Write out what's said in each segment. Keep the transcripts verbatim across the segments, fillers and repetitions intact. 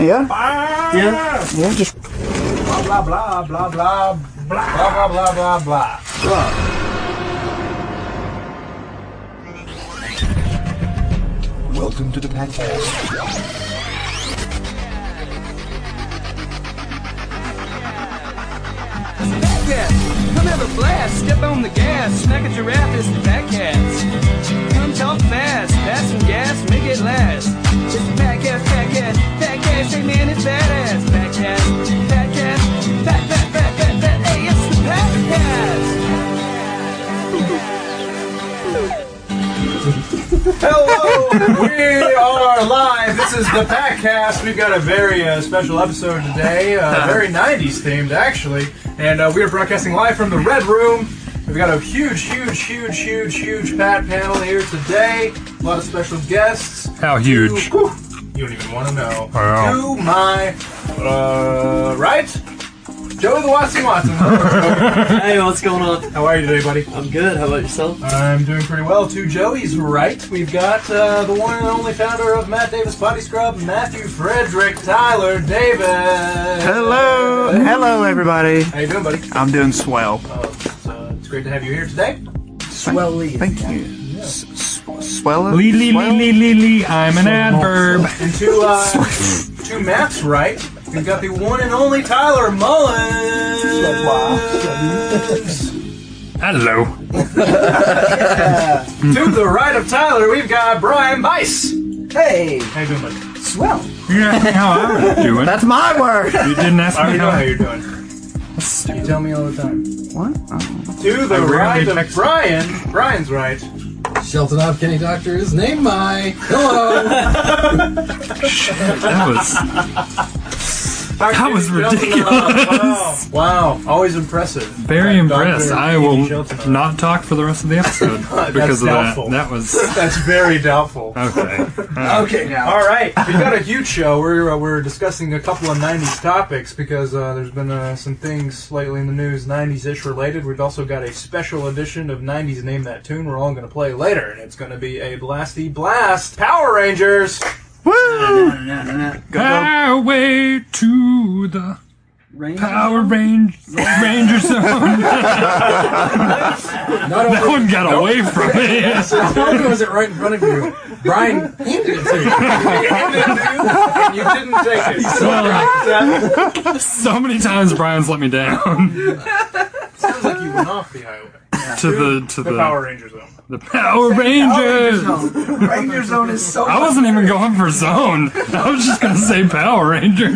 Yeah? Yeah. Yeah, just... Blah, blah, blah, blah, blah, blah, blah, blah, blah, blah. Blah. Welcome to the podcast. Cat, come have a blast, step on the gas, smack a giraffe, it's the Fat Cats. Come talk fast, pass some gas, make it last. It's the Fat Cats, Fat Cats, Fat Cats, hey man, it's badass. Fat Cats, Fat Cats, Fat, Fat, Fat, Fat, Fat, hey, it's the Fat Cats. Hello, we are live. This is the Packcast. We've got a very uh, special episode today, uh, very nineties themed actually, and uh, we are broadcasting live from the Red Room. We've got a huge, huge, huge, huge, huge Pat panel here today. A lot of special guests. How huge? To, whew, you don't even want to know. Wow. To my uh, right, Joey the Watson Watson. Hey, what's going on? How are you today, buddy? I'm good. How about yourself? I'm doing pretty well. To Joey's right, we've got uh, the one and only founder of Matt Davis Body Scrub, Matthew Frederick Tyler Davis. Hello! Hello, everybody. How you doing, buddy? I'm doing swell. Uh, it's, uh, it's great to have you here today. Swelly. Thank you. S- s- swell? Lee, lee, lee, lee, lee, lee. I'm an adverb. And to, uh, to Matt's right, we've got the one and only Tyler Mullins. Hello. To the right of Tyler, we've got Brian Bice. Hey, How you doing, buddy? swell. Yeah, how am I doing? That's my word! You didn't ask I me already know how how you're doing. You tell me all the time. What? Oh. To the I rarely right of text- Brian, Brian's right. Shelton Up, Kenny Doctor is name my. Hello. That was that was ridiculous. Wow. Wow, always impressive. Very impressed. Doctor I will Shelton. not talk for the rest of the episode because of doubtful. that. That was That's very doubtful. okay. Okay, now. All right, we got a huge show. We're uh, we're discussing a couple of nineties topics because uh, there's been uh, some things lately in the news nineties-ish related. We've also got a special edition of nineties Name That Tune we're all going to play later, and it's going to be a blasty blast. Power Rangers. Woo! Highway to the Power Range Ranger Zone. Not That one got away from me. Not only was it right in front of you, Brian handed it to you. And you didn't take it. So, so many times Brian's let me down. Sounds like you went off the highway. to the to The the Power Ranger zone. the Power Rangers. Ranger Zone is so. I wasn't even going for zone. I was just gonna say Power Rangers.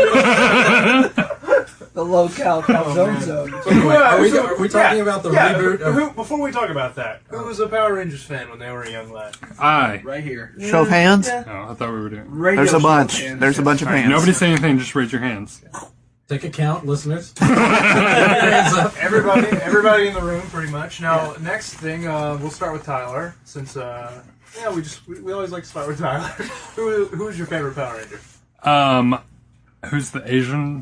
The low-cal calzone zone. Anyway, Are we, so- are we talking about the yeah, reboot of... Who, before we talk about that, who was a Power Rangers fan when they were a young lad? Aye. Right here. Show of hands? Oh, I thought we were doing. Radio There's a show bunch. fans. There's a bunch of All right, hands. nobody say anything. Just raise your hands. Take a count, listeners. Everybody, everybody in the room, pretty much. Now, next thing, uh, we'll start with Tyler, since uh, yeah, we just we, we always like to start with Tyler. Who who's your favorite Power Ranger? Um, who's the Asian?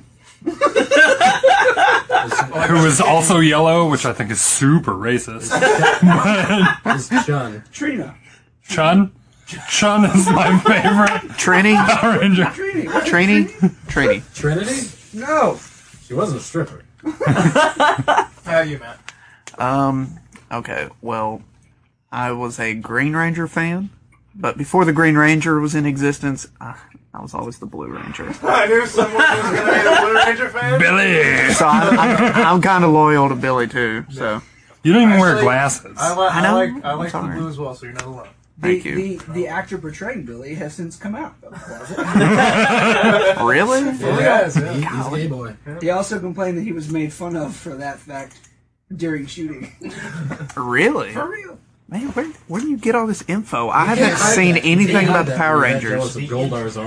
Who is also yellow, which I think is super racist. It's Chun. Trina. Chun. Chun is my favorite Trini? Power Ranger. Trini. What's Trini? Trini. Trinity? No. She wasn't a stripper. How about you, Matt? Um, okay, well, I was a Green Ranger fan, but before the Green Ranger was in existence, I, I was always the Blue Ranger. I knew someone was going to be a Blue Ranger fan. Billy. So I'm, I'm, I'm kind of loyal to Billy, too, so. You don't even wear Actually, glasses. I, li- I I know. like I I'm like the sorry. blue as well, so you're not alone. Thank the, you. The, the actor portraying Billy has since come out of the closet. Really? Yeah, yes, yeah. He- He's a gay boy. He also complained that he was made fun of for that fact during shooting. Really? For real. Man, where, where do you get all this info? I can't haven't hide seen that. anything He about had the that Power when he had Rangers. jealous of Goldar's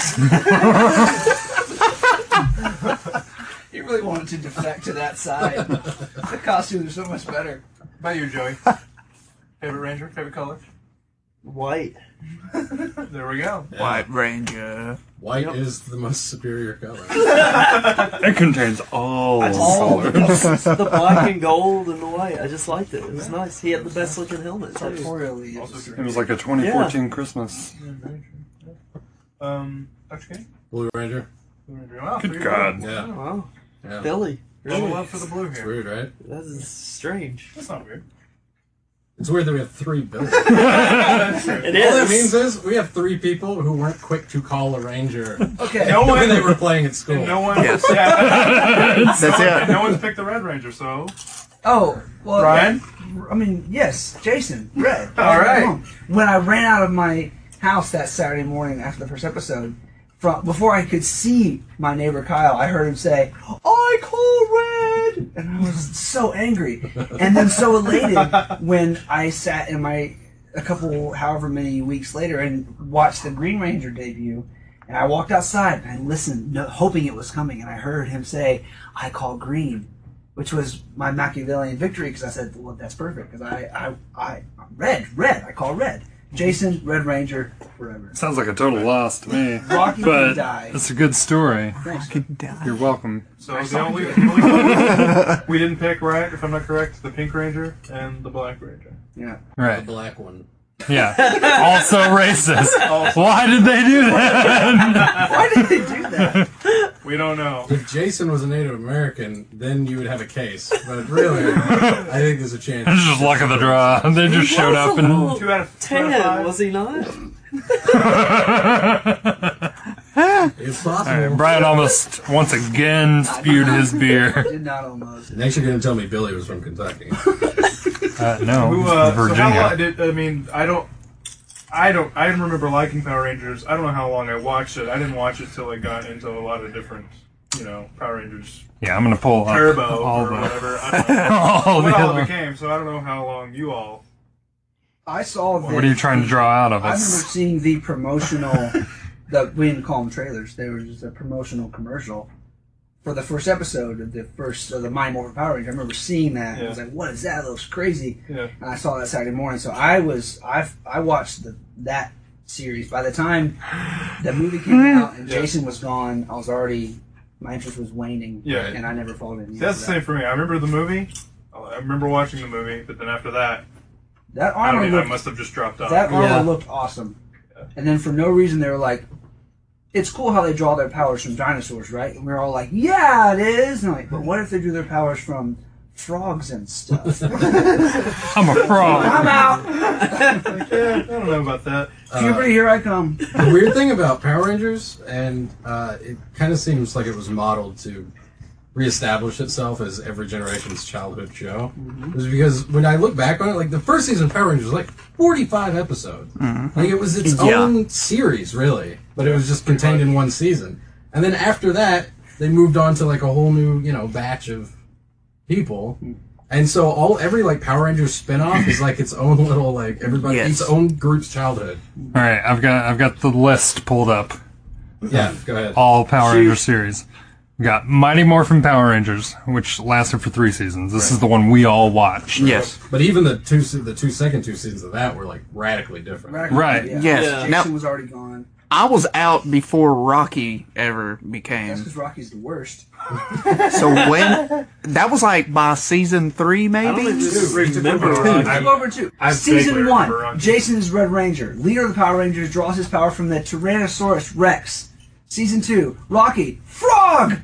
armor. He really wanted to defect to that side. The costumes are so much better. How about you, Joey? Favorite Ranger? Favorite color? White. There we go. White Ranger. White is the most superior color. It contains all All colors. the black and gold and the white. I just liked it. It was nice. He had the best looking helmet too. Sartorially. Also It was like a twenty fourteen Christmas. Um, Doctor Kenny? Blue Ranger. Wow, Good pretty God. good. Yeah. Wow. yeah. Billy. All Really? love for the blue It's here. weird, right? That is strange. That's not weird. It's weird that we have three Billies. It All that is. means is we have three people who weren't quick to call a ranger Okay. No when one, they were playing at school. no one, Yes. yeah, That's it. no one's picked the Red Ranger, so Oh, well, Brian. I mean, yes, Jason, Red. All right. When I ran out of my house that Saturday morning after the first episode, from before I could see my neighbor Kyle, I heard him say, "I call Red," and I was so angry, and then so elated when I sat in my a couple, however many weeks later, and watched the Green Ranger debut. And I walked outside and I listened, no, hoping it was coming, and I heard him say, "I call Green," which was my Machiavellian victory, because I said, well, that's perfect, because I, I, I, red, red, I call Red. Jason, Red Ranger, forever. Sounds like a total loss to me. Rocky But can die. it's a good story. Thanks. You're welcome. So the only, the only one we didn't pick, right? If I'm not correct, the Pink Ranger and the Black Ranger. Yeah. The Right. black one. Yeah. Also racist. Why did they do that? Why did they do that? We don't know. If Jason was a Native American, then you would have a case. But really, I think there's a chance. It's just luck of the draw. They just showed up and. Two out of two Ten, out of five. was he not? It's possible. All right, Brian almost once again spewed his beer. Did not almost. Next, you're going to tell me Billy was from Kentucky. Uh, no, Who, he's uh, from so how long Virginia. did, I mean, I don't, I don't, I remember liking Power Rangers. I don't know how long I watched it. I didn't watch it till I got into a lot of different, you know, Power Rangers Yeah, I'm gonna pull up Turbo all or the whatever. I don't know all what the all it other- became, so I don't know how long you all. I saw that. What are you trying to draw out of I remember us? seeing the promotional, the, we didn't call them trailers, they were just a promotional commercial for the first episode of the first, of the Mighty Morphin Power Ranger. I remember seeing that. Yeah. I was like, what is that? It looks crazy. Yeah. And I saw that Saturday morning. So I was, I I watched the, that series. By the time the movie came out and Yeah. Jason was gone, I was already, my interest was waning. Yeah. And I never followed it. See, that's the same for me. I remember the movie. I remember watching the movie, but then after that, That I, armor don't, I looked, must have just dropped off. that armor Yeah. looked awesome. And then for no reason they were like, it's cool how they draw their powers from dinosaurs, right? And we we're all like, yeah, it is. And I'm like, but what if they drew their powers from frogs and stuff? I'm a frog. I'm out. Like, yeah, I don't know about that. Puberty, here I come. The weird thing about Power Rangers, and uh, it kind of seems like it was modeled to reestablish itself as every generation's childhood show, was because when I look back on it, like the first season of Power Rangers was like forty-five episodes. Like it was its Yeah. own series, really, but it was just contained in one season. And then after that, they moved on to like a whole new, you know, batch of people. And so all every like Power Rangers spin-off is like its own little like everybody Yes. its own group's childhood. All right, I've got I've got the list pulled up. Yeah, go ahead. All Power Ranger series. We got Mighty Morphin Power Rangers, which lasted for three seasons. This is the one we all watched. Yes. But even the two se- the two second two seasons of that were like radically different. Right. Yeah. Yes. Yeah. Now, Jason was already gone. I was out before Rocky ever That's became. because Rocky's the worst. So when that was like by season three, I don't maybe. even remember. I- Go over two. I Season vaguely one. remember Rocky. Jason is Red Ranger. Leader of the Power Rangers draws his power from the Tyrannosaurus Rex. Season two. Rocky. Frog!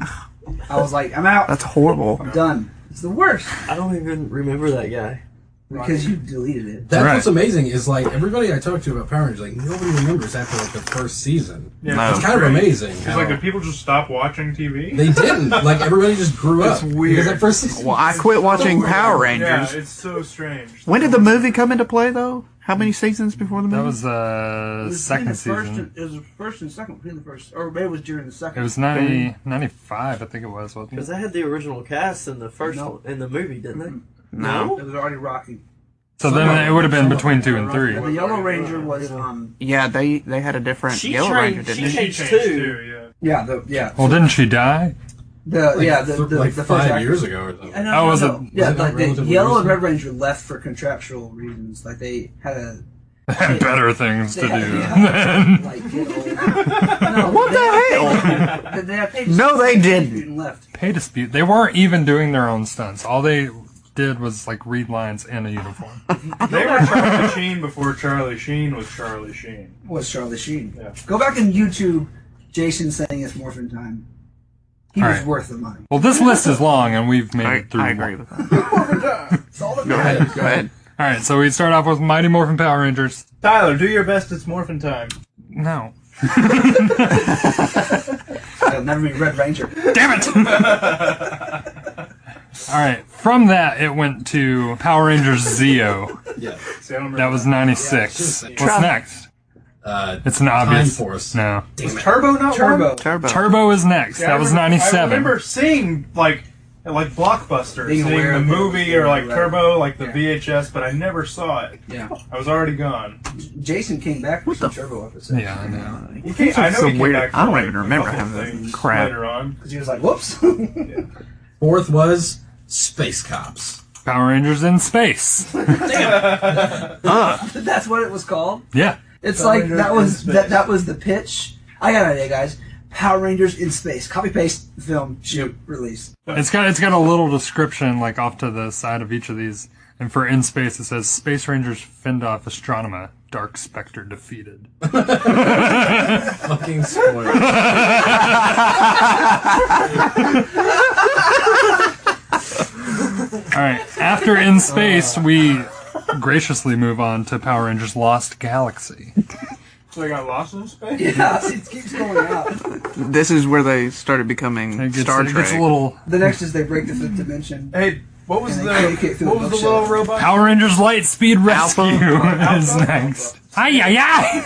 I was like, I'm out. That's horrible. I'm done. It's the worst. I don't even remember that guy. Because you deleted it. That's Right. what's amazing is like everybody I talk to about Power Rangers, like nobody remembers after like the first season. Yeah, No. It's kind of amazing. It's how like, did people just stop watching T V? they didn't. Like everybody just grew up. It's weird. Because that first season, Well, I quit watching Power Yeah, Rangers. it's so strange. When did the movie come into play, though? How many seasons before the movie? That was uh It was second between the first season. and- it was the first and second. Between the first, or maybe it was during the second. It was ninety, ninety-five, I think it was, wasn't Because it? they had the original cast in the first No. one, in the movie, didn't they? No. It was already Rocky. So then it would have been between two and three. And the Yellow Ranger was um. Yeah, they they had a different She Yellow trained- Ranger, she didn't She they? changed changed too. too, yeah. Yeah, the yeah. Well, didn't she die? The like, yeah the th- the, like the five first years actor- ago or something. I know, Oh, no, was no. it- Yeah, was it like the relatively Yellow and recent? Red Ranger left for contractual reasons. Like they had a Had better things to they had, do. yeah, like get old. No, What they the had- hell? They, they had paid No, they didn't. and left. Pay dispute. They weren't even doing their own stunts. All they did was like read lines in a uniform. They were Charlie Sheen before Charlie Sheen was Charlie Sheen. Was Charlie Sheen? Yeah. Go back and YouTube Jason saying it's Morphin time. He All was right. worth the money. Well, this list is long, and we've made I, it through. I agree one. with that. It's all Go ahead. Go ahead. All right, so we start off with Mighty Morphin Power Rangers. Tyler, do your best. It's Morphin time. No. It'll never be Red Ranger. Damn it! All right, from that, it went to Power Rangers Zeo. Yeah. See, I don't remember That was ninety-six. Yeah, What's Tra- next? Uh, It's an obvious. Time Force. No. Was Turbo not Turbo. one? Turbo. Turbo is next. Yeah, that I was remember- I ninety-seven. remember seeing like like Blockbuster, Being seeing aware the of it. movie or like Right. Turbo, like the Yeah. V H S, but I never saw it. Yeah. I was already gone. Jason came back for some Turbo episode. Yeah, I know. He came, I know some he came weird- back for, I don't like, even a remember couple having that things crap. later on. Because he was like, whoops. Fourth was Space Cops. Power Rangers in space. That's what it was called. Yeah. It's Power like Rangers that in was space. that that was the pitch. I got an idea, guys. Power Rangers in space. Copy paste film shoot release. It's got it's got a little description like off to the side of each of these, and for in space it says Space Rangers fend off Astronema, Dark Spectre defeated. Fucking spoiler. All right, after in space we graciously move on to Power Rangers Lost Galaxy. So I got lost in space? Yeah, it keeps going out. This is where they started becoming It gets, Star it Trek. gets a little The next is they break the fifth dimension. Hey, what was And the they communicate through what the was the bookshelf. little robot? Power Rangers Lightspeed Rescue Alpha. is next. Ay ay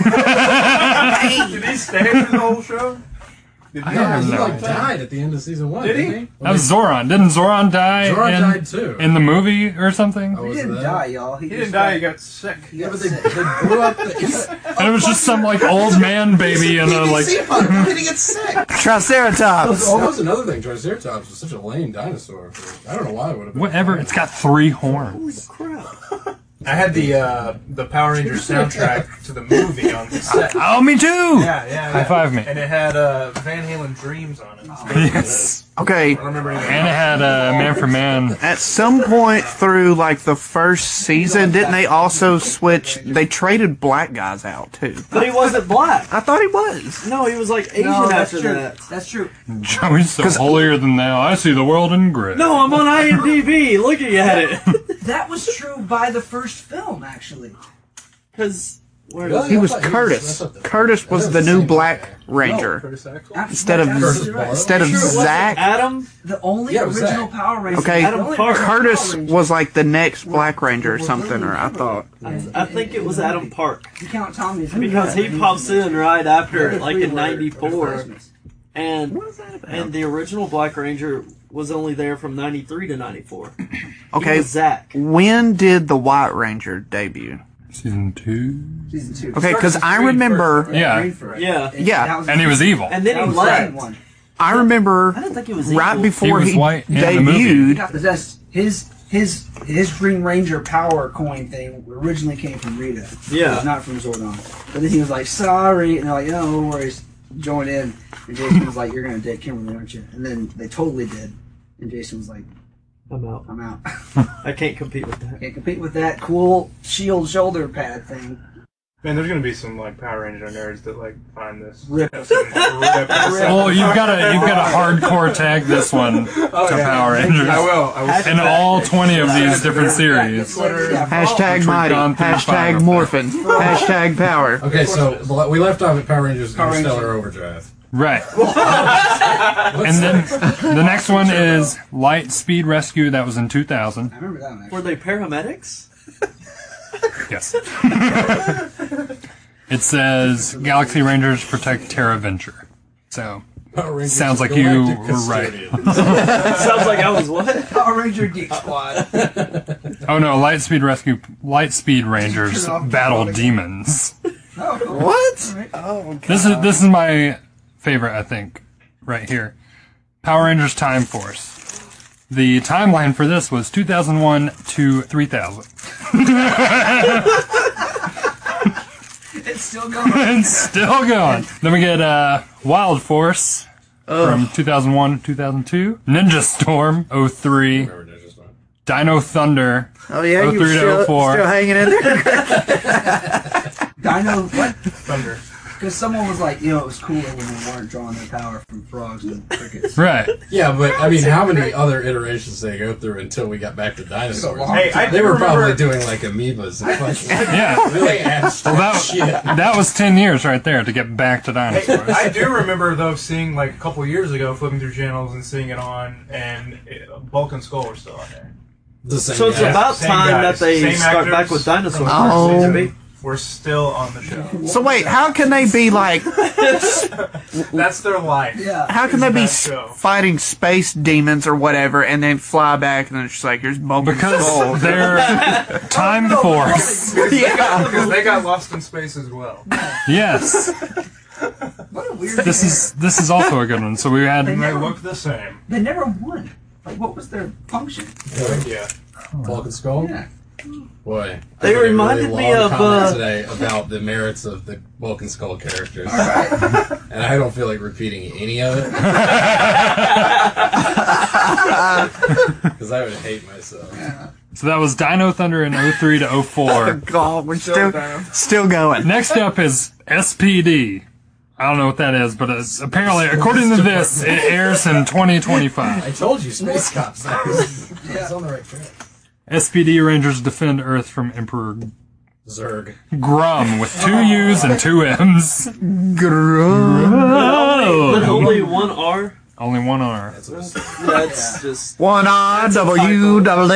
ay! Did he stay through the whole show? Did he? Yeah, he know. like died at the end of season one. Did he? didn't he? That was Zoran. Didn't Zoran die Zoran in, died too. in the movie or something? Oh, He was it didn't that? die, y'all. He, He just didn't die. got- He got sick. he Yeah, got but they, sick. they blew up the. And it was just some like old man baby and a like. How did he get sick? Triceratops. That was another thing. Triceratops was such a lame dinosaur. I don't know why it would have been. Whatever. It's got three horns. I had the uh, the Power Rangers soundtrack to the movie on the set. Oh, me too. Yeah, yeah. High five me. And it had uh, Van Halen Dreams on it. Yes. Okay, I don't remember anything. And it had uh, Man for Man. at some point through like the first season, didn't they also switch? They traded black guys out too. But he wasn't black. I thought he was. No, he was like Asian No, that's after true. that. That's true. Joey's so holier than thou. I see the world in gray. No, I'm on I M D B looking at it. That was true by the first film, actually. Because where Really? He was I thought he was- Curtis. I thought the- Curtis was That the was the new same Black guy. Ranger Curtis Axel? instead of Curtis You're right. instead of Sure, it wasn't Zach. Adam? The only Yeah, it was original Zach. Power Ranger. Okay, the only Park. original Curtis Power Ranger- was like the next Black Ranger or something, or I thought. I think it was Adam Park. You count Tommy as Because he pops in right after, like in ninety-four. Christmas. And and the original Black Ranger was only there from ninety-three to ninety-four. He Okay, was Zach. when did the White Ranger debut? Season two. Season two. Okay, because I Green remember, first, Yeah. Green First. Yeah. Yeah. That was- And he was evil. And then that he was left. second one. I remember I didn't think he was right evil. before He was he, white in the movie. debuted. That's his his his Green Ranger power coin thing originally came from Rita. Yeah. It was not from Zordon. But then he was like, sorry, and they're like, no, no worries, join in. And Jason was like, you're gonna date Kimberly, aren't you? And then they totally did. And Jason was like, I'm out. I'm out. I can't compete with that. Can't compete with that cool shield shoulder pad thing. Man, there's gonna be some like Power Ranger nerds that like find this. Rip. Rip this. Oh, you've got to you've got to hardcore tag this one to Power Rangers. I will. I will. In all twenty of these different series. Yeah, Hashtag Which we've mighty. gone through Hashtag five of morphin. Hashtag power. Okay, so the- we left off at Power Rangers Power Interstellar Ranger. Overdrive. Right. And then the next one is Light Speed Rescue. That was in two thousand. I remember that one, actually. Were they paramedics? Yes. It says Galaxy Rangers protect Terra Venture. So Power Rangers Sounds like Galactic you were right. Custodians. Sounds like I was what? Power Ranger Geek Squad. oh no, Light Speed Rescue, Light Speed Rangers battle demons. Oh, cool. What? Alright. Oh, God. This is this is my favorite, I think, right here. Power Rangers Time Force. The timeline for this was two thousand one to three thousand. It's still going. It's still going. Then we get uh, Wild Force from two thousand one to two thousand two. Ninja Storm oh three. Remember Ninja Storm. Dino Thunder Oh, yeah, you oh three to still, oh four. still hanging in there? Dino, what? Thunder. Because someone was like, you know, it was cooler when they weren't drawing their power from frogs and crickets. Right. Yeah, but I mean, how many other iterations did they go through until we got back to dinosaurs? Hey, I they do were remember- probably doing like amoebas and fucking Yeah. really abstract Well, that, shit. that was ten years right there to get back to Hey, dinosaurs. I do remember though seeing like a couple years ago, flipping through channels and seeing it on, and uh, Bulk and Skull were still on there. The same So it's guy. about Same time guys, that they same start actors back with dinosaurs. from the Oh. first season Maybe. We're still on the show. So wait, how can they be like? That's their life. Yeah. How can they Is be that s- show. fighting space demons or whatever, and then fly back, and then it's just like here's Bulk and Skull. Because they're time force. Yeah. Because they got lost in space as well. Yes. What a weird This is this is also a good one. So we had And they look the same. They never won. Like, what was their function? Yeah. Vulcan Skull? Yeah. Boy. They I did a reminded really me long of, comment uh, today about the merits of the Vulcan Skull characters. And I don't feel like repeating any of it. Because I would hate myself. so that was Dino Thunder in oh three to oh four. God, we're Still still down. still going. Next up is S P D. I don't know what that is, but it's, apparently, according to this, it airs in twenty twenty-five. I told you, Space Cops. I was, I was on the right track. S P D Rangers defend Earth from Emperor Zerg. Grum with two U's and two M's. But Oh. only one R. Only one R. That's what it's That's just. One R W double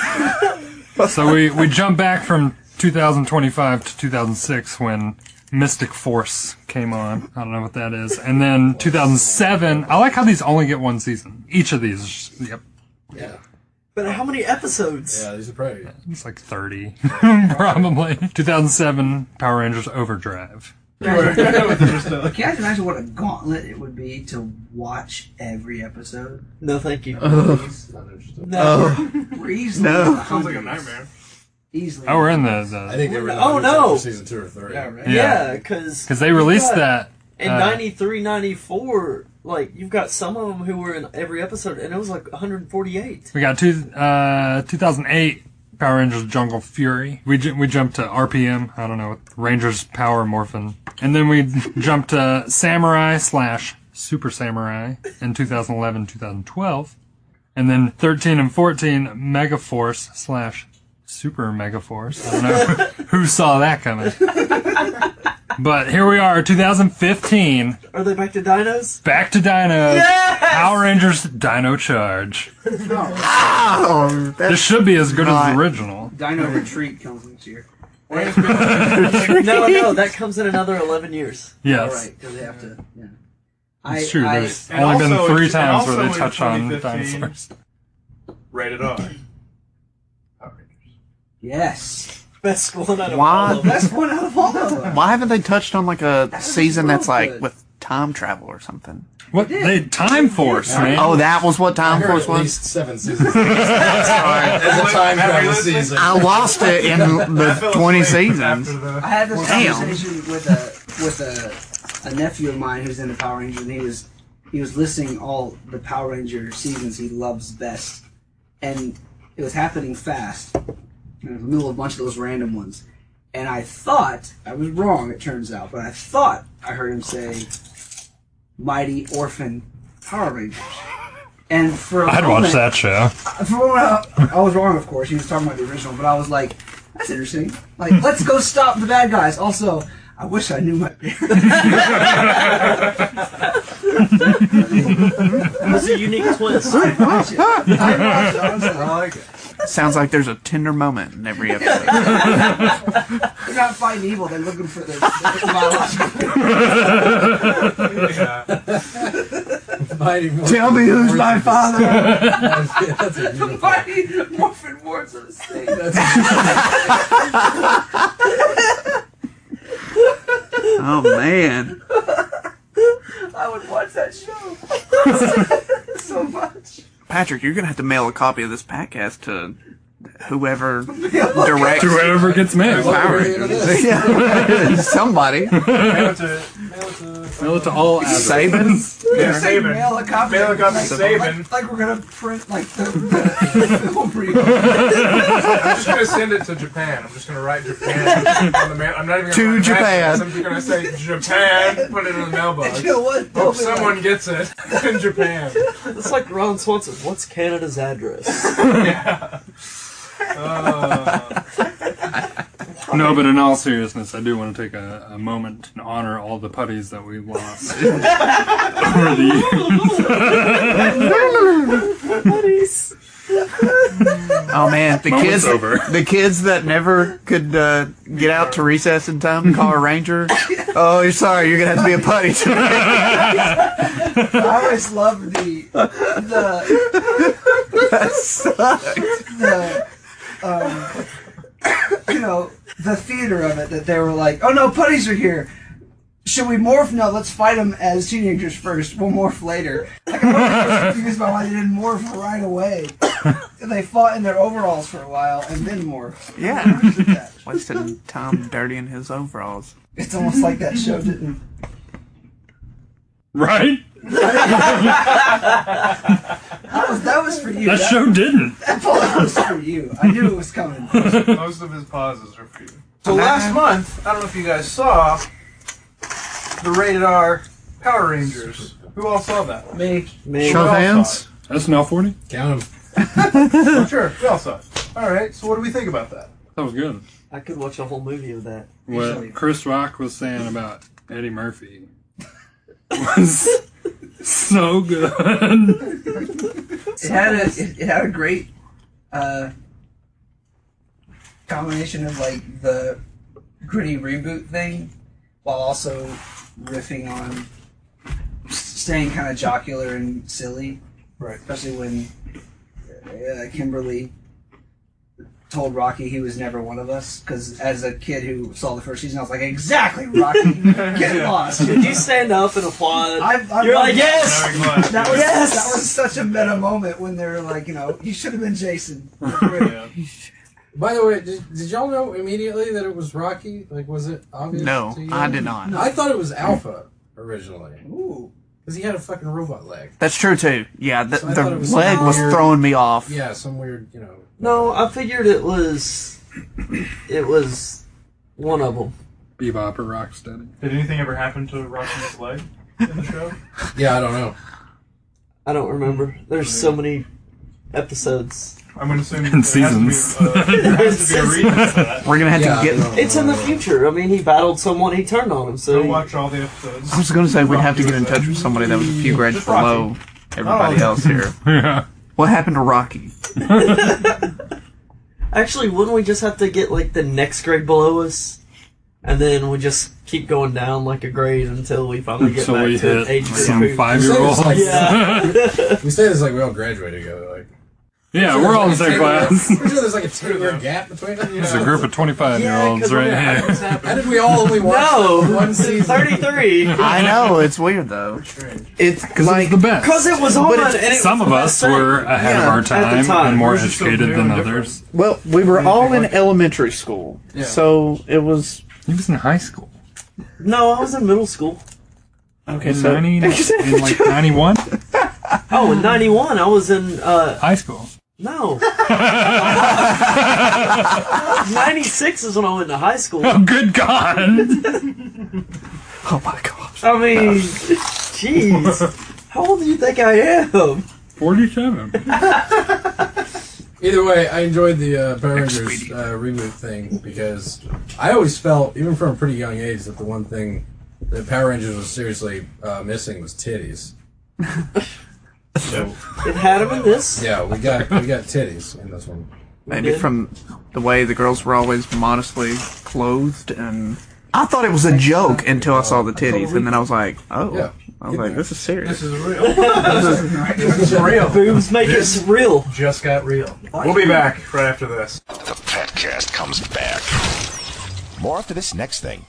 L. So we, we jump back from two thousand twenty-five to two thousand six when Mystic Force came on. I don't know what that is. And then two thousand seven. I like how these only get one season. Each of these. is just- Yep. Yeah. But how many episodes? Yeah, these are probably. It's like thirty. Probably. two thousand seven Power Rangers Overdrive. Can you guys imagine what a gauntlet it would be to watch every episode? No, thank you. Please. Not interested. No. We're easily No. in the Sounds like a hundreds. nightmare. Easily. Oh, we're in the... I the think they were in the Oh, hundreds no. after season two or three. Yeah, right. Yeah. Yeah, because. Because they released that... In uh, ninety-three, ninety-four, like, you've got some of them who were in every episode, and it was like one hundred forty-eight. We got two, uh, two thousand eight Power Rangers Jungle Fury. We ju- we jumped to R P M. I don't know. Rangers Power Morphin. And then we jumped to Samurai slash Super Samurai in two thousand eleven, two thousand twelve. And then thirteen and fourteen Mega Force slash Super Mega Force. I don't know who saw that coming. But here we are, two thousand fifteen. Are they back to dinos? Back to Dinos. Yes! Power Rangers Dino Charge. Oh, This that's should be as good as Not- the original. Dino Retreat comes next year. No, no, that comes in another eleven years. Yes. All right, because they have to. Yeah. I, It's true. I, There's And only been also three in- times and where they also in touch on twenty fifteen dinosaurs. Rated R. Power Rangers. yes. Best one out of Why? all of them. Best one out of all of them. Why haven't they touched on like a That was season that's real like good. with time travel or something? What? They Time Force, man. Oh, that was what I Time heard Force at was. least seven seasons. As a time Have we travel listened? season. I lost it in I the fell twenty asleep seasons. after the- I had this Damn. conversation with a with a, a nephew of mine who's in the Power Rangers, and he was he was listing all the Power Ranger seasons he loves best, and it was happening fast. And I was in the middle of a bunch of those random ones, and I thought I was wrong. It turns out, but I thought I heard him say Mighty Orphan Power Rangers. And for a I'd moment, watch that show. For a moment, I, I was wrong, of course. He was talking about the original, but I was like, that's interesting. Like, let's go stop the bad guys. Also, I wish I knew my parents. It was a unique twist. I'd watch it. I'd watch it. I honestly. like it. Sounds like there's a tender moment in every episode. They're not fighting evil, they're looking for their, their biological. Yeah. Mighty Morphin Tell me who's my Morphin. father. That's a beautiful- Mighty Morphin Wards of the State. Oh man. I would watch that show so much. Patrick, you're gonna have to mail a copy of this podcast to whoever directs Whoever gets made. Power Rangers. Yeah. Somebody. Mail it to, mail it Mail it to all addresses. Saban? Yeah, Say Saban. Mail a copy. Mail a copy like, to Saban. Like, like we're gonna print like the, the film reel. I'm just gonna send it to Japan. I'm just gonna write Japan on the mail. I'm not even gonna To write Japan. address. I'm just gonna say Japan. Put it in the mailbox. You know what? They'll Hope be like- someone gets it in Japan. It's like Ron Swanson. What's Canada's address? Yeah. Uh, No, but in all seriousness, I do want to take a, a moment and honor all the putties that we lost over the years. Oh man, the Moment's kids, over. the kids that never could uh, get out to recess in time to call a ranger. Oh, you're sorry, you're gonna have to be a putty today. I always loved the the That sucked. the um, you know, the theater of it, that they were like, oh no, putties are here. Should we morph? No, let's fight them as teenagers first. We'll morph later. Like, I was confused by why they didn't morph right away. They fought in their overalls for a while and then morphed. Yeah, Who did that? wasting Tom dirty in his overalls. It's almost like that show didn't. Right? That was, that was for you. That show didn't. That pause was for you. I knew it was coming. most of his pauses are for you. So last month, I don't know if you guys saw the rated R Power Rangers. Who all saw that? Me. Me. Show of all hands. S N L forty? Count them. Oh, sure, we all saw it. All right. So what do we think about that? That was good. I could watch a whole movie of that. What Chris Rock was saying about Eddie Murphy was so good. It had a it, it had a great uh, combination of like the gritty reboot thing, while also riffing on staying kind of jocular and silly. Right. Especially when uh, Kimberly told Rocky he was never one of us. Because as a kid who saw the first season, I was like, exactly, Rocky, get lost. Did you stand up and applaud? I've, I've You're like, yes! Very glad. That was Yes! that was such a meta moment when they were like, you know, you should have been Jason. Yeah. By the way, did, did y'all know immediately that it was Rocky? Like, was it obvious? No, to you? I did not. I thought it was Alpha originally. Ooh. Because he had a fucking robot leg. That's true too. Yeah, the, So I thought the it was leg was weird. throwing me off. Yeah, some weird, you know. No, I figured it was. It was one of them. Bebop or Rocksteady. Did anything ever happen to Rocky's leg in the show? Yeah, I don't know. I don't remember. There's so many episodes. I'm going to assume And there has to be, seasons. uh, there has to be a reason for that. We're gonna have Yeah, to get. I don't It's in the know. future. I mean, he battled someone. He turned on him. So Go he- watch all the episodes. I was gonna say we'd have to get in touch with somebody that was a few grades Just Rocky. below everybody Oh. else here. Yeah. What happened to Rocky? actually, wouldn't we just have to get like the next grade below us, and then we just keep going down like a grade until we finally get Until back we to hit age some group? five year olds. Like, Yeah. We say this like we all graduated together. Like, Yeah, we're all in the same class. Pretty sure there's like a ten year gap between us. There's a group of twenty-five year olds Yeah, 'cause right we're- here. How did we all only watch No, like, one season? thirty-three. I know it's weird though. It's Because like it was the best. Because it was on, But and it's- it Some was of the us best thing. were ahead of Yeah, our at the time, time. and more We're just so educated new than and others. well, we were Anything all in like- elementary school, Yeah. so it was He was in high school. No, I was in middle school. okay. In So ninety, in like ninety-one? Oh, in ninety-one, I was in. uh High school. No. ninety-six is when I went to high school. Oh, good God! oh my gosh, I mean, jeez. How old do you think I am? forty-seven. Either way, I enjoyed the uh, Power Next Rangers sweetie. uh, reboot thing because I always felt, even from a pretty young age, that the one thing that Power Rangers was seriously uh, missing was titties. So It had him in this. yeah, we got we got titties in this one. maybe did. from the way the girls were always modestly clothed, and I thought it was a joke until I saw the titties, and then I was like, oh, Yeah. I was like, this is serious. This is real. This is real. Boobs make it real. Just got real. We'll be back right after this. The Patcast comes back. More after this next thing.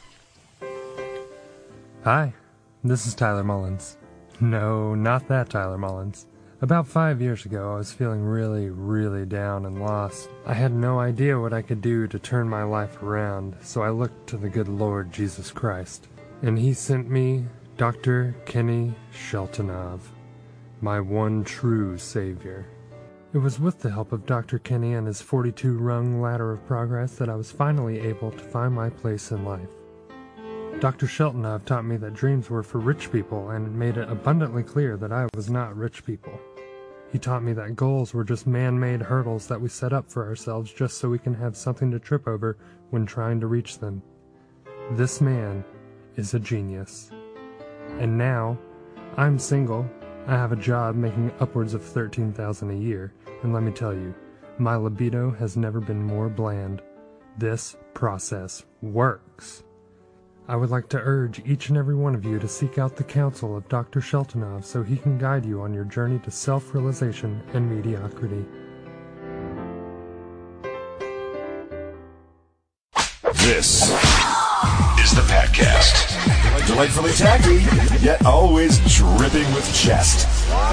Hi, this is Tyler Mullins. No, not that Tyler Mullins. About five years ago, I was feeling really, really down and lost. I had no idea what I could do to turn my life around, so I looked to the good Lord Jesus Christ. And he sent me Doctor Kenny Sheltonov, my one true savior. It was with the help of Doctor Kenny and his forty-two rung ladder of progress that I was finally able to find my place in life. Doctor Sheltonov taught me that dreams were for rich people and made it abundantly clear that I was not rich people. He taught me that goals were just man-made hurdles that we set up for ourselves just so we can have something to trip over when trying to reach them. This man is a genius. And now, I'm single, I have a job making upwards of thirteen thousand dollars a year, and let me tell you, my libido has never been more bland. This process works. I would like to urge each and every one of you to seek out the counsel of Doctor Sheltonov so he can guide you on your journey to self-realization and mediocrity. This is the Patcast. Delightfully tacky, yet always dripping with chest.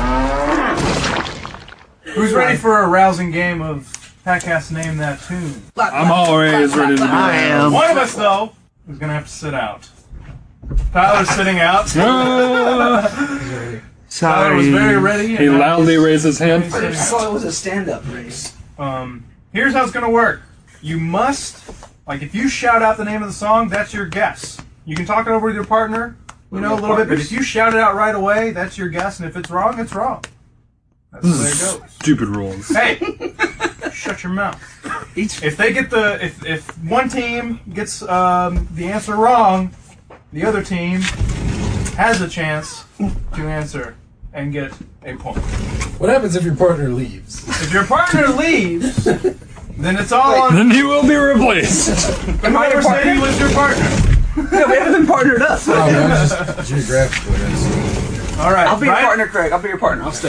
Who's ready for a rousing game of Patcast Name That Tune? I'm always ready to do I that. am. One of us, though, is going to have to sit out. Tyler's sitting out. Tyler Sorry. was very ready. He and loudly raised his hand. he's I sitting out. thought it was a stand-up race. Um, here's how it's going to work. You must, like, if you shout out the name of the song, that's your guess. You can talk it over with your partner, you know, a little bit, but if you shout it out right away, that's your guess, and if it's wrong, it's wrong. That's the way it goes. Stupid rules. Hey, shut your mouth. Each If they get the, if if one team gets um, the answer wrong, the other team has a chance to answer and get a point. What happens if your partner leaves? If your partner leaves, then it's all on. Then he will be replaced. Whoever said he was your partner. yeah, we haven't been partnered up. Oh, man, just geographically. That's... All right, I'll be your Ryan? partner, Craig. I'll be your partner. I'll stay.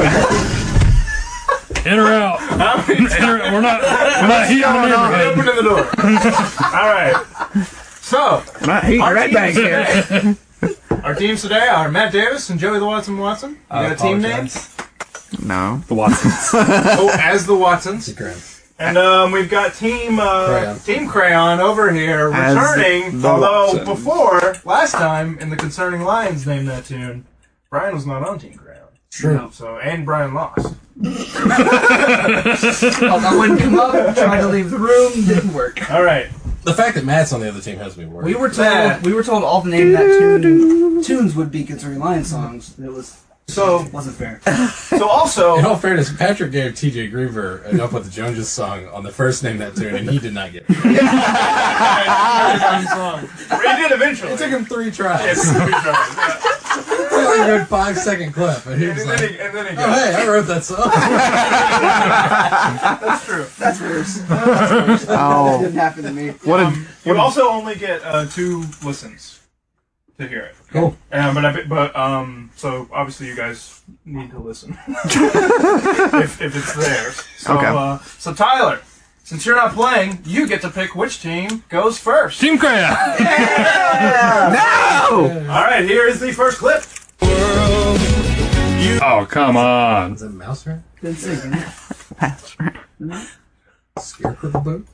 In or out. In or, we're not. We're not heating the neighborhood. Open the door. All right. So, Not heating our right back teams here. today, our teams today are Matt Davis and Joey the Watson Watson. You got a team name? No. The Watsons. Oh, as the Watsons. Secret. And um, we've got Team uh, Crayon. Team Crayon over here As returning. the Although Watsons. before last time in the Concerning Lions Name That Tune, Brian was not on Team Crayon. True. So and Brian lost. I wouldn't come up. Tried to leave the room. Didn't work. All right. The fact that Matt's on the other team has me worried. We were told. Matt. We were told all the name that tune tunes would be Concerning Lion songs. It was. So It wasn't fair. so also In all fairness, Patrick gave T J Griever an Up With the Joneses song on the first Name That Tune, and he did not get it. he did eventually. It took him three tries. Yes, we tried, yeah. It's like a good five second clip, and he And was then like, he, and then he "Oh goes. hey, I wrote that song." That's true. That's worse. That's worse. That Oh. didn't happen to me. What a Um, you also only get uh, two listens to hear it. Cool. Um, but I, but um, so obviously you guys need to listen if, if it's theirs. So Okay. uh, so Tyler, since you're not playing, you get to pick which team goes first. Team Crayon. No! All right, here is the first clip. Oh, come on. Is that Mouse Rat? Didn't sing, didn't it? That's right. Scarecrow boat?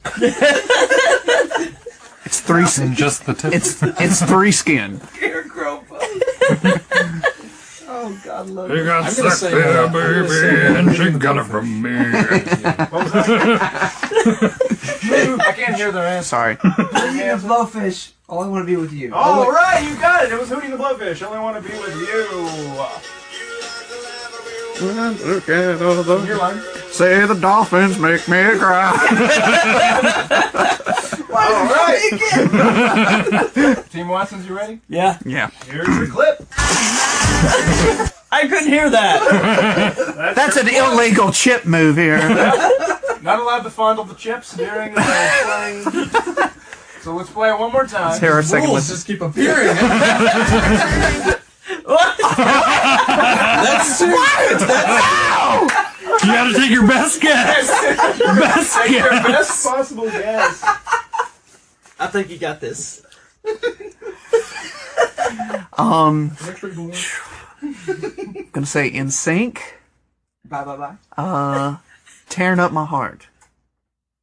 It's three skin. And just the tip. It's it's three skin. Scarecrow. Oh God, love You it. got I'm gonna sick say, there, uh, I'm gonna baby, say, uh, and she got it from me. What was that? I can't hear their answer. Sorry. Hootie the Blowfish. All I want to be with you. All right, you got it. It was Hootie the Blowfish. I only want to be with you. Look at all the Your line. say the dolphins make me cry. All right. Team Watsons, you ready? Yeah. Yeah. Here's the clip. I couldn't hear that. That's an illegal chip move here. Not allowed to fondle the chips during the playing. So let's play it one more time. Let's hear our second Rules listen. just keep appearing. That's You gotta take your best guess. Best Take your guess. best possible guess. I think you got this. Um, gonna say In Sync. Bye bye bye. Uh, Tearing Up My Heart.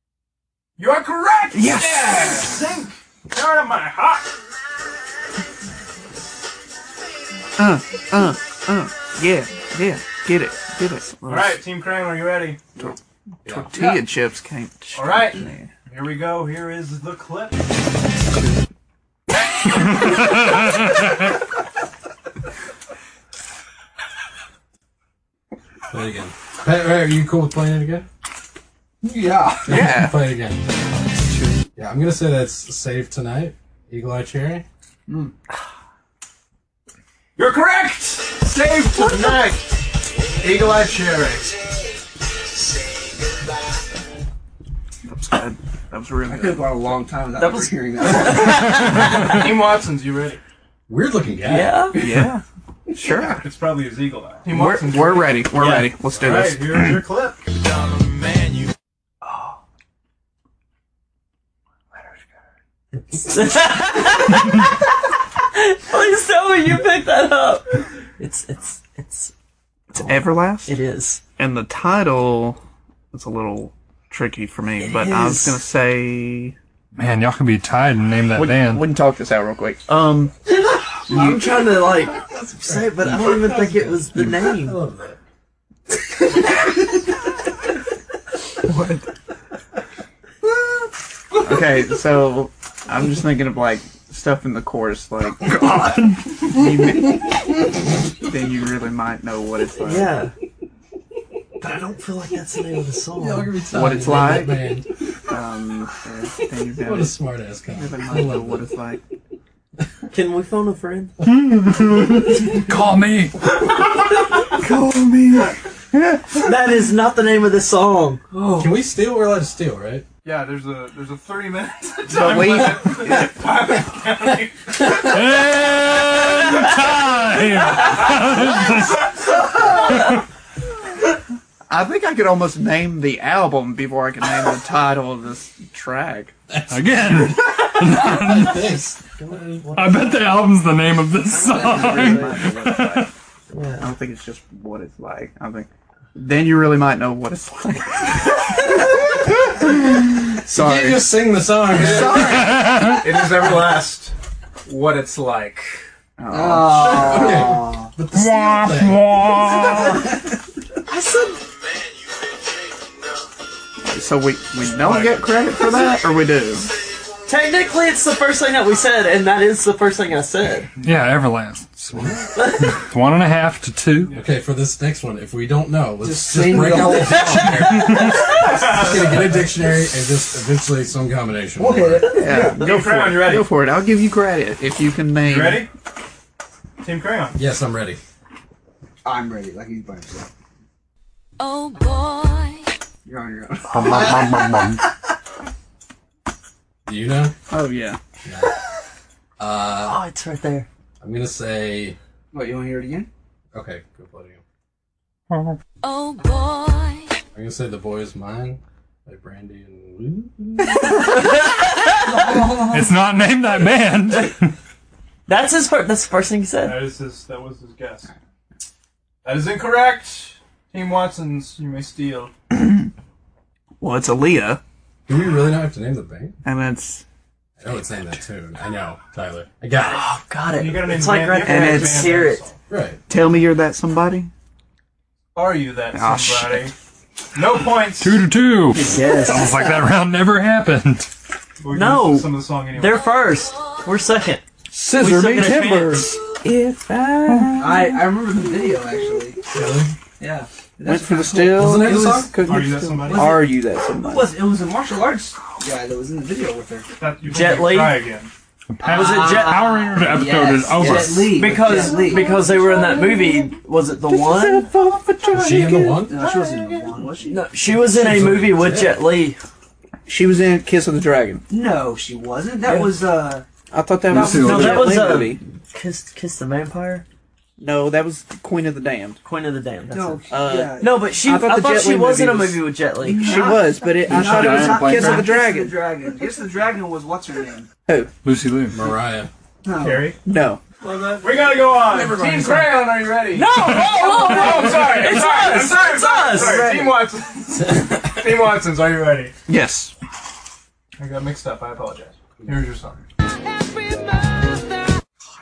You are correct. Yes! Sing. Turn up my heart. uh, uh, uh. Yeah, yeah. Get it, get it. All right, Team Crayon, are you ready? Tortilla Yeah. chips can't. All right. Here we go. Here is the clip. Play it again. Hey, hey, are you cool with playing it again? Yeah. Yeah. Play it again. Yeah, I'm gonna say that's Save Tonight, Eagle Eye Cherry. Mm. You're correct! Save Tonight! Eagle Eye Cherry. That was good. That was really I could good. have gone a long time without That ever was- hearing that. Team Watson's, you ready? Weird looking guy. Yeah. Yeah. Sure. It's probably his Eagle Eye. Team We're, Watson's, you we're ready? ready. We're Yeah. ready. Let's do All this. right, here's your clip. Please tell me you picked that up. It's it's it's It's Everlast. it is. And the title is a little tricky for me, It but I was is. going to say. Man, y'all can be tied and name that We, band. we can talk this out real quick. Um, I'm trying to like say it, but I don't even think it was the I name. love that. okay, so I'm just thinking of like stuff in the chorus, like God. you, then you really might know what it's like. Yeah. But I don't feel like that's the name of the song. Y'all can be tied. What it's Name like. that band. Um, uh, then you What a really, smart ass guy. really I might know love what that. it's like. Can we phone a friend? Call me. Call me. That is not the name of the song. Oh. Can we steal? We're allowed to steal, right? Yeah, there's a there's a thirty minute But time we, limit. Pilot County. And time. I think I could almost name the album before I could name the title of this track. Again. Thanks. I bet the album's the name of this Really song. might know what it's like. I Yeah. don't think it's just what it's like. I think then you really might know what it's like. You Sorry. can't just sing the song. It is Everlast. What it's like. Oh. But the steal thing. I said So we we don't get credit for that, or we do? technically it's the first thing that we said, and that is the first thing I said. Yeah, Everlast. It's one and a half to two. Okay, for this next one, if we don't know, let's Just just, sing break the out the whole dictionary. Just gonna get a dictionary and just eventually some combination. We'll hit it. Yeah, go Team for Crayon, it. you ready? Go for it. I'll give you credit if you can name. You ready? Team Crayon. Yes, I'm ready. I'm ready, like he's by himself. Oh boy. You're on your own. Do you know? Oh yeah. Uh, Oh, it's right there. I'm gonna say. What, you want to hear it again? Okay, go play it again. Oh boy. I'm gonna say "The Boy Is Mine" by Brandy and. It's not named that band. That's his first. That's the first thing he said. That is his. That was his guess. That is incorrect. Team Watson's. You may steal. Well, it's Aaliyah, Do we really not have to name the band? and it's I know it's named that tune. I know, Tyler. I got Oh, got it. You gotta name It's the like band- right you there. gotta I name can the band hear and the it. song. it. Right. "Tell Me You're That Somebody." Are you that Oh, somebody? No points. Two to two. Yes. Almost like that round never happened. We're gonna No. listen to some of the song anyway. They're first. We're second. Scissor We still me get a timbers. If I I, I remember the video, actually. Really? Yeah. went for the still, What's the name of the was- song? Cookie Are you that still- somebody? Are you that It somebody? was, it was a martial arts guy that was in the video with her. That, you Jet think Li? Try again. Was it Jet? Power Rangers episode Yes, is over. Jet Li. Because Jet Li. because they were in that movie. Was it the one? Was she in the one? No, she wasn't in the one, was she? No, she was in a movie with Jet Li. She was in Kiss of the Dragon. No, she wasn't. That Yeah. was, uh... I thought that No, was no, a that Jet was, Li uh, movie. Kiss Kiss the Vampire. No, that was Queen of the Damned. Queen of the Damned. That's No, it. Uh, yeah. No, but she. I I thought thought, the Jet she Li was in a movie was- movie with Jet Li. She was, but it, I No, thought it was not Kiss of the Kiss Dragon. the Dragon. Kiss the Dragon was what's her name? Who? Lucy Liu. Mariah. No. Carrie. No. We gotta go on. Team Crayon, are you ready? No, no, no, Oh, I'm sorry. I'm It's sorry. I'm us. sorry. I'm It's sorry. I'm us. sorry. Team Watson's. Team Watson's, are you ready? Yes. I got mixed up. I apologize. Here's your song.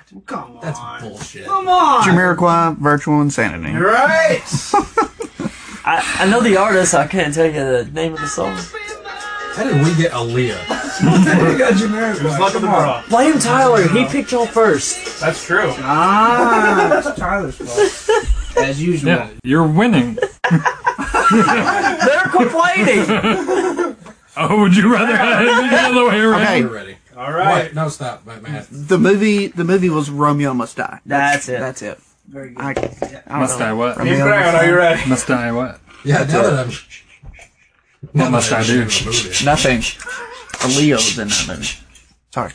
Come on. That's bullshit. Come on. Jamiroquai, Virtual Insanity. You're right. I, I know the artist. I can't tell you the name of the song. How did we get Aaliyah? You got Jamiroquai. It was luck of the Come on. draw. Blame Tyler. He picked y'all first. That's true. Ah, that's Tyler's fault. As usual. Yeah, you're winning. They're complaining. Oh, would you rather have it the other way around? Okay. We're ready. All right. What? No, stop. My math. The movie, the movie was Romeo Must Die. That's it. That's it. Very good. I, I Must I what? Team Crayon, are you ready? Must I what? Yeah, now that I'm. What must I do? Nothing. Aaliyah was in that movie. Sorry.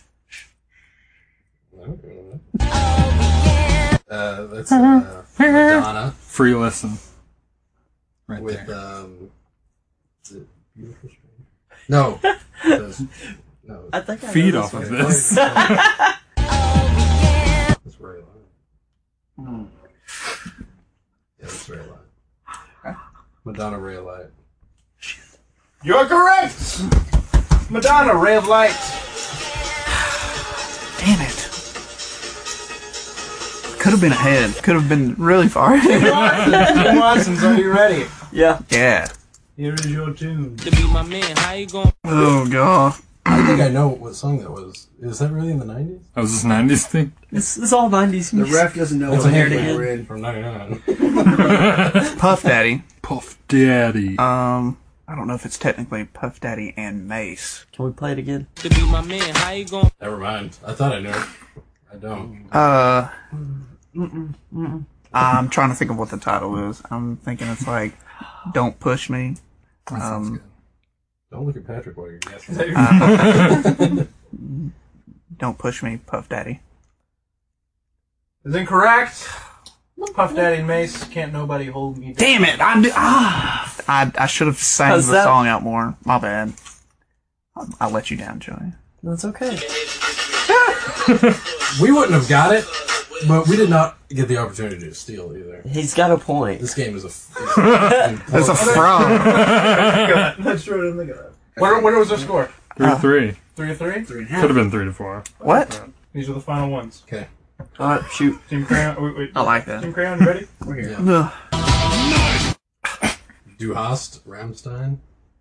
Uh, that's uh, Madonna Free listen. Right with there. um. Is it Beautiful Stranger? No. Those- no. I think I know Feed this off one. of this. That's Ray Light. Yeah, that's Ray Light. Madonna Ray Light. You're correct. Madonna, Ray of Light. Damn it. Could have been ahead. Could have been really far ahead. Tim Watson's, are you ready? Yeah. Yeah. Here is your tune. To be my man, how you going? Oh god. I think I know what song that was. Is that really in the nineties? That was this nineties thing? It's, it's all nineties The music. ref doesn't know That's what a hair hit to we're get. in from ninety-nine. Puff Daddy. Puff Daddy. Um, I don't know if it's technically Puff Daddy and Mace. Can we play it again? To be my man, how you going? Never mind. I thought I knew it. I don't. Uh, I'm trying to think of what the title is. I'm thinking it's like, Don't Push Me. That sounds Um, good. Don't look at Patrick while you're guessing. uh, Don't Push Me, Puff Daddy. Is incorrect. Puff Daddy and Mace, Can't Nobody Hold Me Down. Damn it! I ah, I I should have sang How's the that? song out more. My bad. I, I let you down, Joey. That's okay. We wouldn't have got it, but we did not get the opportunity to steal either. He's got a point. This game is a. Is There's a fraud. That's true, I didn't think of that. What, what was our score? Three to three. Three to three? Three and a Could half. have been three to four. What? These are the final ones. Okay. Alright, shoot. Team Crayon, wait, wait. I like that. Team Crayon, you ready? We're here. Yeah. Ugh. Du Hast, Rammstein.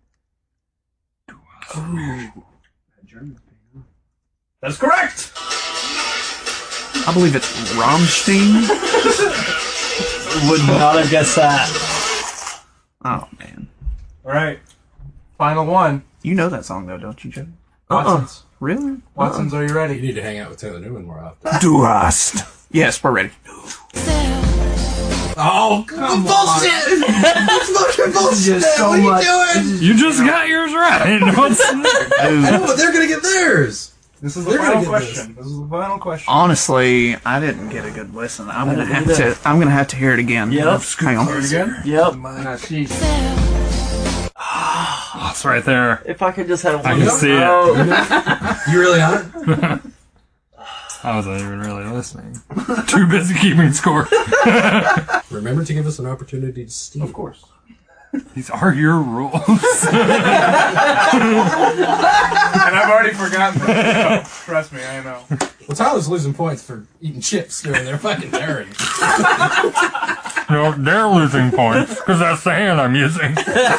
That's correct! I believe it's Rammstein. Would not have guessed that. Oh man, Alright. Final one. you know that song though, don't you, Joey? Watson's. Really? Watson's, are you You ready? need to hang out with Taylor Newman more often. Du hast. Yes, we're ready. Oh, Come bullshit! Fucking This is just so What are much. you doing? This is You just got yours right. What's I know, but they're gonna get theirs. This is the They're gonna final get question. This. is the final question. Honestly, I didn't get a good listen. I'm I gonna didn't have either. to. I'm gonna have to hear it again. Yep. Just hang on. Hear it again? Yep. I see. Oh, it's right there. If I could just have I one. can see it. Oh, You really are? I wasn't even really listening. Too busy keeping score. Remember to give us an opportunity to steal. Of course. These are your rules. And I've already forgotten that. Trust me, I know. Well, Tyler's losing points for eating chips during their fucking turn. No, they're losing points because that's the hand I'm using.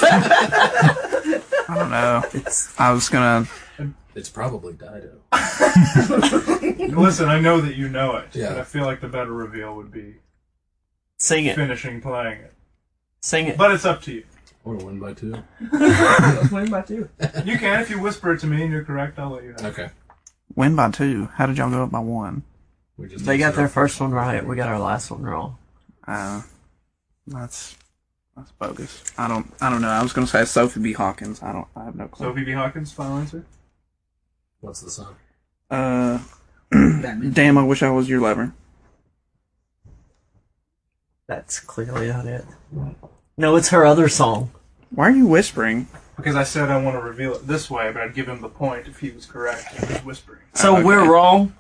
I don't know. I was gonna. It's probably Dido. Listen, I know that you know it, Yeah. but I feel like the better reveal would be sing it. finishing playing it. Sing it. But it's up to you. Or win by two. Let's win by two. You can if you whisper it to me and you're correct. I'll let you have it. Okay. Win by two. How did y'all go up by one? We just They got their first one right. We got our last one wrong. Uh, that's that's bogus. I don't. I don't know. I was gonna say Sophie B. Hawkins. I don't. I have no clue. Sophie B. Hawkins, final answer? What's the song? Uh, damn. I wish I was your lover. That's clearly not it. No, it's her other song. Why are you whispering? Because I said I want to reveal it this way, but I'd give him the point if he was correct and was whispering. So Okay. we're wrong.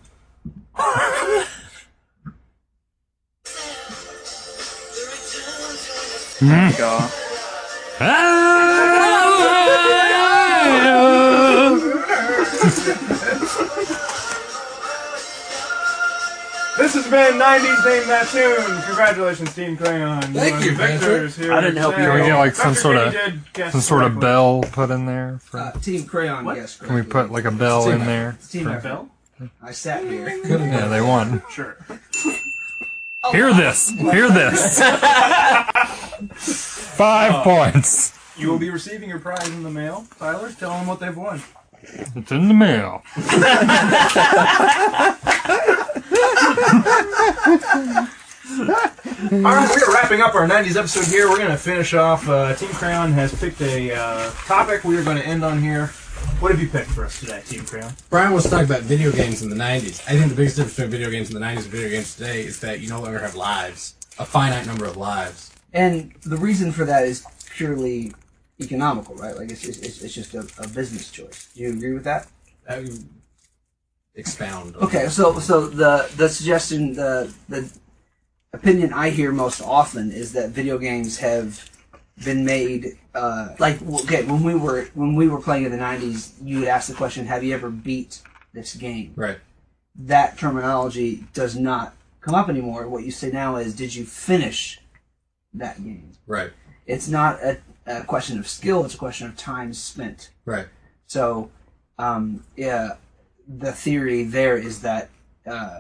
God. been nineties Name That Tune. Congratulations, Team Crayon. Thank are you, the victors here I didn't help today. you. Can we get like some Doctor sort Kenny of did guess some sort of correctly. bell put in there? For, Uh, Team Crayon, yes. can we put like a bell in there? Team for- effort. I sat here. Yeah, they won. Sure. Hear this. Hear this. Five points. You will be receiving your prize in the mail. Tyler, tell them what they've won. It's in the mail. All right, we are wrapping up our nineties episode here. We're going to finish off. Uh, Team Crayon has picked a uh, topic we are going to end on here. What have you picked for us today, Team Crayon? Brian was talking about video games in the nineties. I think the biggest difference between video games in the nineties and video games today is that you no longer have lives. A finite number of lives. And the reason for that is purely economical, right? Like, it's just, it's, it's just a, a business choice. Do you agree with that? I, expound. on Okay, that. so so the the suggestion, the the opinion I hear most often is that video games have been made uh, like okay when we were when we were playing in the nineties, you would ask the question, "Have you ever beat this game?" Right. That terminology does not come up anymore. What you say now is, "Did you finish that game?" Right. It's not a, a question of skill; it's a question of time spent. Right. So, um, yeah, the theory there is that uh,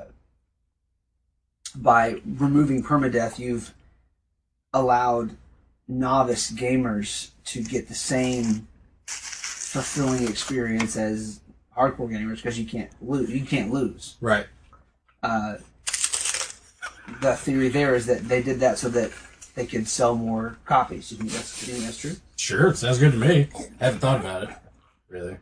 by removing permadeath, you've allowed novice gamers to get the same fulfilling experience as hardcore gamers because you can't lose. You can't lose. Right. Uh, the theory there is that they did that so that they could sell more copies. You think that's, you think that's true? Sure, it sounds good to me. I haven't thought about it. Really.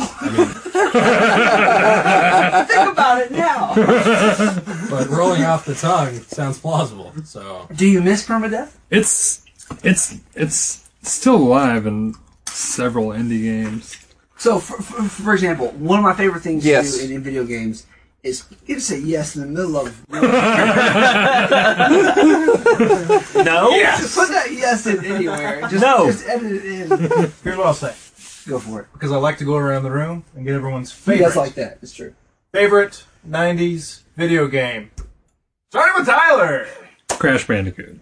Think about it now. But rolling off the tongue sounds plausible. So. Do you miss permadeath? It's it's it's still alive in several indie games. So, for, for, for example, one of my favorite things Yes. to do in, in video games is you say yes in the middle of. No? Just put that yes in anywhere. Just, No. just edit it in. Here's what I'll say. Go for it. Because I like to go around the room and get everyone's He favorite. does like that. It's true. Favorite nineties video game. Starting with Tyler. Crash Bandicoot.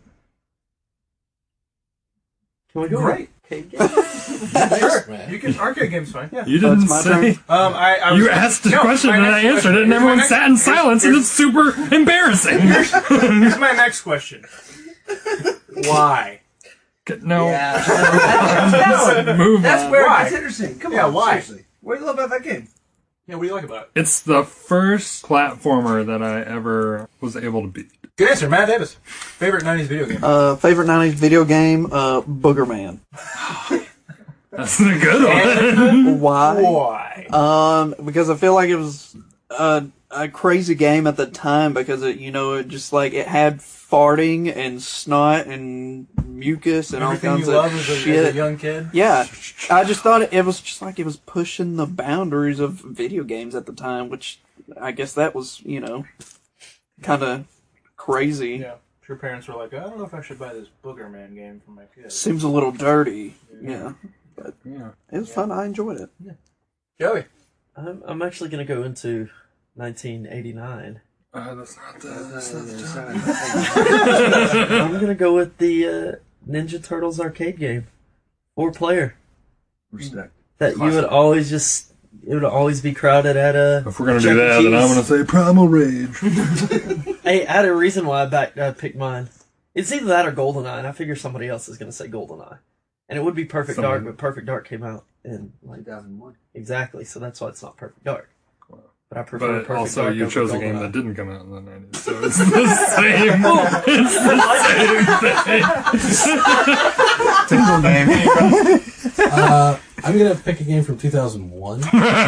Can we go Great. arcade game? Sure. man. You can arcade games fine. Yeah. You didn't my say. Um, I, I was, You asked the no, question my and next I answered question- it, and here's my everyone next- sat in here's- silence, and here's- it's super embarrassing. Here's my next question. Why? No, Yeah. That's, move that's on. where Why? it's interesting. Come Yeah, on. why? Seriously. What do you love about that game? Yeah, what do you like about it? It's the first platformer that I ever was able to beat. Good answer, Matt Davis. Favorite nineties video game. Uh, favorite nineties video game, uh, Booger Man. That's a good one. Why? Why? Um, because I feel like it was a, a crazy game at the time because it, you know, it just like it had farting and snot and mucus and Everything all you kinds love of as a, shit. as a young kid. Yeah, I just thought it, it was just like it was pushing the boundaries of video games at the time, which I guess that was, you know, kind of crazy. Yeah. Your parents were like, I don't know if I should buy this Booger Man game for my kids. Seems a little dirty. Yeah, but Yeah. it was fun. I enjoyed it. Joey. I'm, I'm actually going to go into nineteen eighty-nine. Uh, that's not the. That's not the I'm going to go with the uh, Ninja Turtles arcade game. Four player. Respect. That you would always just, it would always be crowded at a. If we're gonna Chuck do E. that, then I'm Cheese. gonna say Primal Rage. Hey, I had a reason why I back, uh, picked mine. It's either that or GoldenEye, and I figure somebody else is going to say GoldenEye. And it would be Perfect Someone- Dark, but Perfect Dark came out in, like, two thousand one. exactly, so that's why it's not Perfect Dark. But I prefer But Perfect also, Dark you over chose a game GoldenEye. that didn't come out in the nineties, so it's the same. It's the same thing. Single game. Uh, I'm gonna pick a game from two thousand one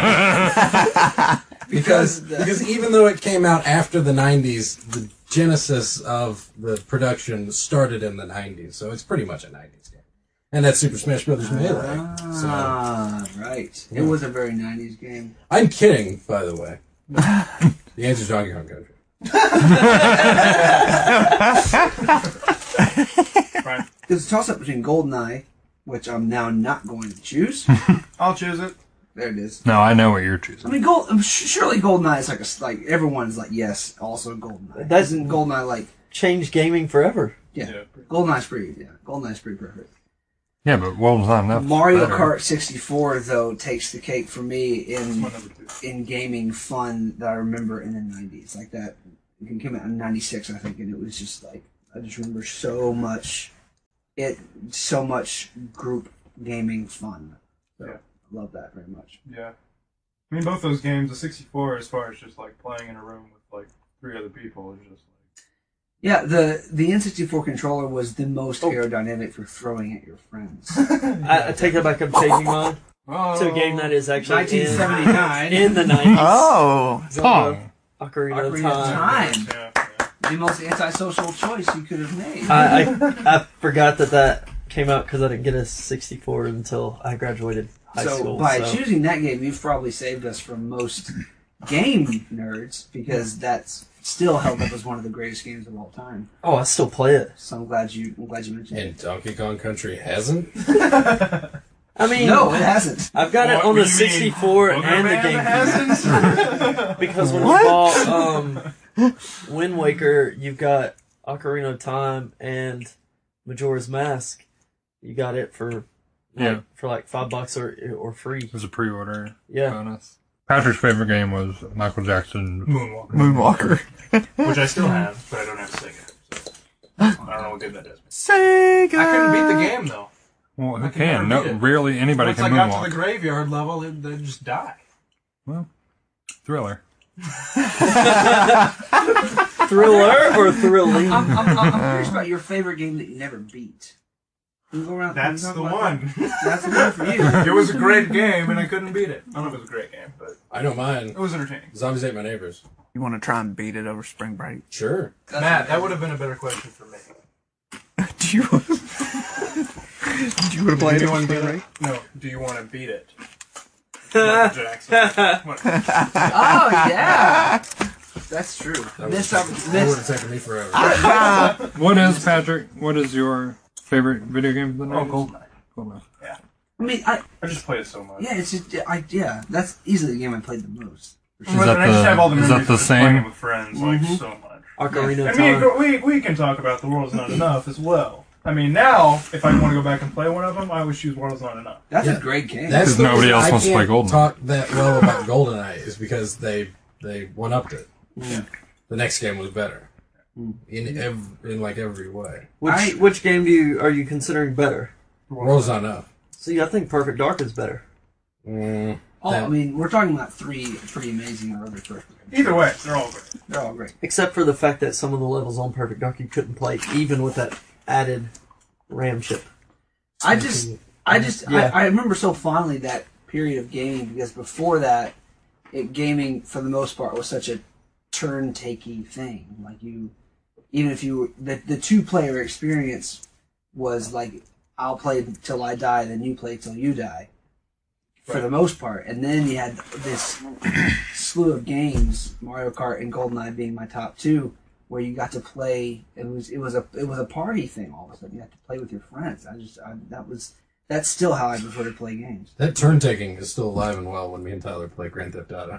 because because even though it came out after the nineties, the genesis of the production started in the nineties, so it's pretty much a nineties game, and that's Super Smash Bros. Melee. So Ah, right. It was a very nineties game. I'm kidding, by the way. The answer is Donkey Kong Country. Right. There's a toss-up between GoldenEye, which I'm now not going to choose, I'll choose it. There it is. No, I know what you're I choosing. mean, Gold. um, sh- Surely GoldenEye is like a like everyone's like yes, also GoldenEye. That's- Isn't GoldenEye like Changed gaming forever. yeah? Yeah. GoldenEye's pretty yeah. GoldenEye's pretty perfect. Yeah, but World's Not Enough. is Mario better. Kart sixty-four though takes the cake for me in My number two. in gaming fun that I remember in the nineties. Like that, it came out in ninety-six, I think, and it was just like I just remember so much. It so much group gaming fun. So, Yeah. I love that very much. Yeah. I mean, both those games, the sixty-four, as far as just like playing in a room with like three other people, is just like. Yeah, the the N sixty-four controller was the most Oh. aerodynamic for throwing at your friends. I, I take that back. I'm changing mine Oh. to a game that is actually nineteen seventy-nine. in, in the nineties. Oh, Pong. Ocarina, of Ocarina Time. of Time. Yeah, yeah. The most antisocial choice you could have made. I, I I forgot that that came out because I didn't get a sixty-four until I graduated high so school. by so. choosing that game, you've probably saved us from most game nerds because that's still held up as one of the greatest games of all time. Oh, I still play it. So I'm glad you I'm glad you mentioned And it. Donkey Kong Country hasn't? I mean, No, it hasn't. I've got it What, on the you mean sixty-four Booger and the Man GameCube. hasn't? Because when you bought um, Wind Waker, you've got Ocarina of Time and Majora's Mask. You got it for like, Yeah. for like five bucks or or free. It was a pre-order Yeah. bonus. Patrick's favorite game was Michael Jackson. Moonwalker. Moonwalker. Which I still have, but I don't have Sega. So I don't know what good that does. Sega. I couldn't beat the game though. Well, who I can can? never No, beat it. rarely anybody Once can I got to moonwalk. the graveyard level, it, they just die. Well, Thriller. Thriller or Thrilling? I'm, I'm, I'm curious about your favorite game that you never beat. Can you go around? can you That's talk the about one. that? That's the one for you. It was a great game, and I couldn't beat it. I don't know if it was a great game, but I know mine. it was entertaining. Zombies Ate My Neighbors. You want to try and beat it over spring break? Sure. Matt, that would have been a better question for me. Do you? Do you want to play it Do you over want to spring beat break? it? No. Do you want to beat it? Michael Jackson. What- Oh yeah, that's true. That This, would um, have this, taken me forever. What is, Patrick? What is your favorite video game of the Oh, nineties? GoldenEye. GoldenEye. I mean, I I just played it so much. yeah, it's just, I yeah, that's easily the game I played the most. Is Well, that and I just the- have all the is that memories the of just playing same? it with friends, like Mhm. so much. Ocarina of And me, Time. we we can talk about The World's Not Enough as well. I mean, now if I want to go back and play one of them, I would choose World's Not Enough. That's Yeah. a great game. That's 'Cause the nobody reason else I wants to play can't GoldenEye. talk that well about GoldenEye is because they they one upped it. Yeah. The next game was better in ev- in like every way. Which I- which game do you are you considering better? World's Not Enough. See, I think Perfect Dark is better. Mm, Oh, that- I mean, we're talking about three pretty amazing early first. Either way, they're all great. They're all great. Except for the fact that some of the levels on Perfect Dark you couldn't play, even with that added RAM chip. I just, I just, Yeah. I, I remember so fondly that period of gaming because before that, it, gaming for the most part was such a turn-takey thing. Like you, even if you, the the two-player experience was like, I'll play till I die, then you play till you die. For the most part, and then you had this slew of games, Mario Kart and GoldenEye being my top two, where you got to play. It was it was a it was a party thing. All of a sudden, you got to play with your friends. I just I, that was that's still how I prefer to play games. that turn taking is still alive and well when me and Tyler play Grand Theft Auto.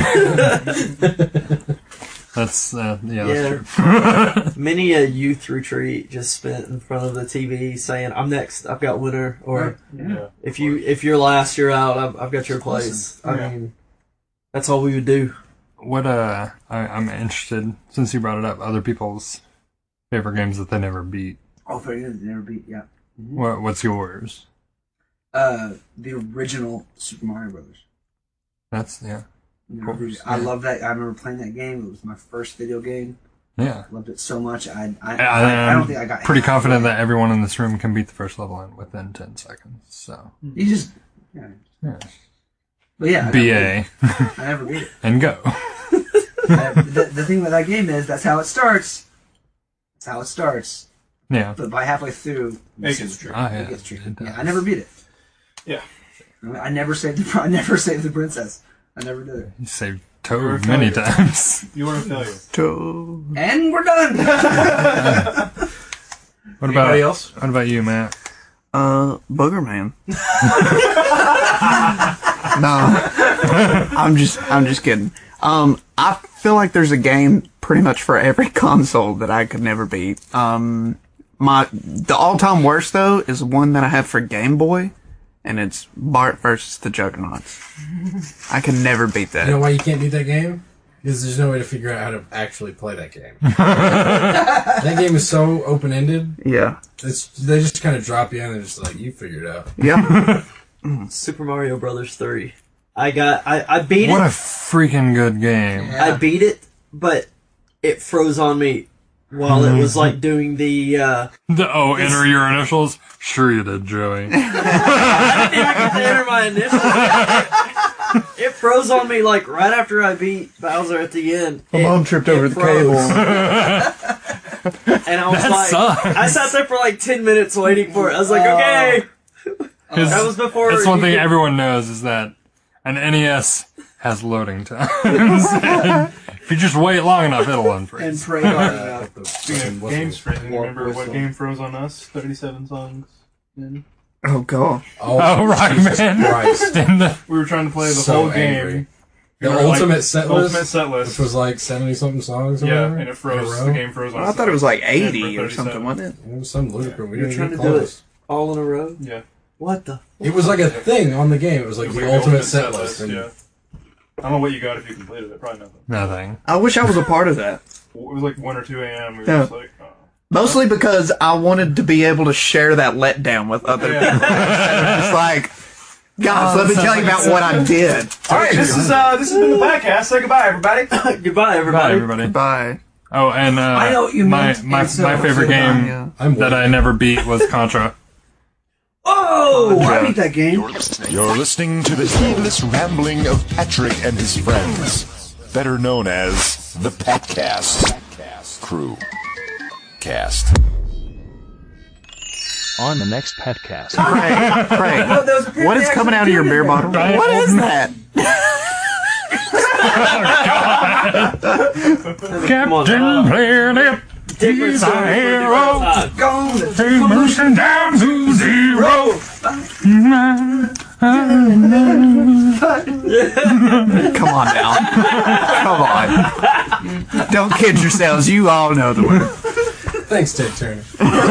That's, uh, yeah, Yeah. that's true. Many a youth retreat just spent in front of the T V saying, "I'm next. I've got winner." Or Yeah. if you if you're last, you're out. I've, I've got your place. I Yeah. mean, that's all we would do. What, uh, I, I'm interested, since you brought it up, other people's favorite games that they never beat. Oh, very good. Never beat. Yeah. What, what's yours? Uh, the original Super Mario Brothers. That's, yeah. Never course, beat it. I yeah. love that. I remember playing that game. It was my first video game. Yeah. Loved it so much. I I, I, I, I I'm don't think I got pretty halfway. confident that everyone in this room can beat the first level in within ten seconds. So, You just yeah. yeah. But yeah, I B never A beat it. I never beat it. and go. Uh, the, the thing with that game is that's how it starts. That's how it starts. Yeah. But by halfway through, It gets tricky. Ah, yeah. it gets tricky. It does. Yeah, I never beat it. Yeah. I never saved the. I never saved the princess. I never did it. You saved You're a Toad many failure. times. You were a failure. Toad. And we're done. What about, Anybody else? what about you, Matt? Uh, Booger Man. No, I'm just, I'm just kidding. Um, I feel like there's a game pretty much for every console that I could never beat. Um, my the all-time worst though is one that I have for Game Boy, and it's Bart versus the Juggernauts. I can never beat that. You know why you can't beat that game? Because there's no way to figure out how to actually play that game. That game is so open-ended. Yeah. It's, they just kind of drop you in and just like, you figure it out. Yeah. Super Mario Brothers three. I got, I, I beat What it. a freaking good game. I beat it, but it froze on me while it was like doing the, uh... The, oh, enter your initials? Sure you did, Joey. I didn't even get to enter my initials. It froze on me like right after I beat Bowser at the end. My It- mom tripped it over the froze. cable. And I was That like, sucks. I sat there for like ten minutes waiting for it. I was like, okay. That was before. That's one you thing could- everyone knows is that an N E S has loading times. And if you just wait long enough, it'll unfreeze. And pray hard enough. Speaking of games freezing, remember what game froze on us? thirty-seven songs in. Oh god. Oh, Oh, right, Jesus man. Christ. In the, We were trying to play the So whole angry. game. The We were, like, ultimate set list, Ultimate set which list. was like seventy-something songs or Yeah, whatever. and it froze. in a row. The game froze on I us. thought it was like Yeah, eighty for or something, thirty-seven. wasn't it? It was some ludicrous. We You're didn't trying get to do it close. all in a row. Yeah. What the? It was like a thing on the game. It was like It was the like ultimate set list. and Yeah. I don't know what you got if you completed it. Probably nothing. nothing. I wish I was a part of that. It was like one or two a.m. We were Yeah. just like, oh. Mostly because I wanted to be able to share that letdown with other Yeah. people. It's like, guys, Oh, let me sounds tell you like about what I did. All right, this is uh, this has been the podcast. Say goodbye, everybody. Goodbye, everybody. Bye, everybody. Bye. Oh, and uh, I know what you my meant, my and so- my favorite so game Yeah. I'm that I never beat was Contra. Oh, I beat that game. You're listening, You're listening to the heedless rambling of Patrick and his friends, better known as the Patcast Crew Cast. On the next Petcast. Craig, Craig, Oh, there was a period what is they coming actually out of your did beer it. bottle? Right. What is that? Captain Planet, Different he's story a for a hero. different time. Gone. He's motion down to zero. Come on now. Come on. Don't kid yourselves. You all know the word. Thanks, Ted Turner.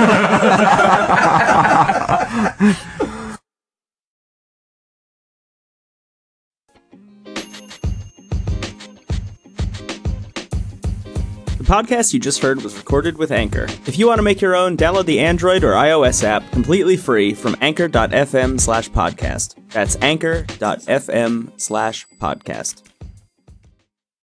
The podcast you just heard was recorded with Anchor. If you want to make your own, download the Android or iOS app completely free from anchor dot f m slash podcast. That's anchor dot f m slash podcast.